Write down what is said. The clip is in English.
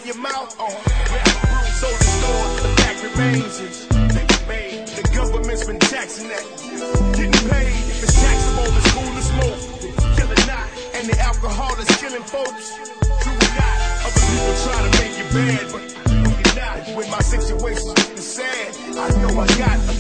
your mouth. So the store, the fact remains. The government's been taxing that. Getting paid, if it's taxable, it's cool to smoke. Kill it not, and the alcohol is killing folks. True or not, other people try to make it bad, but you're not. When my situation's looking sad, I know I got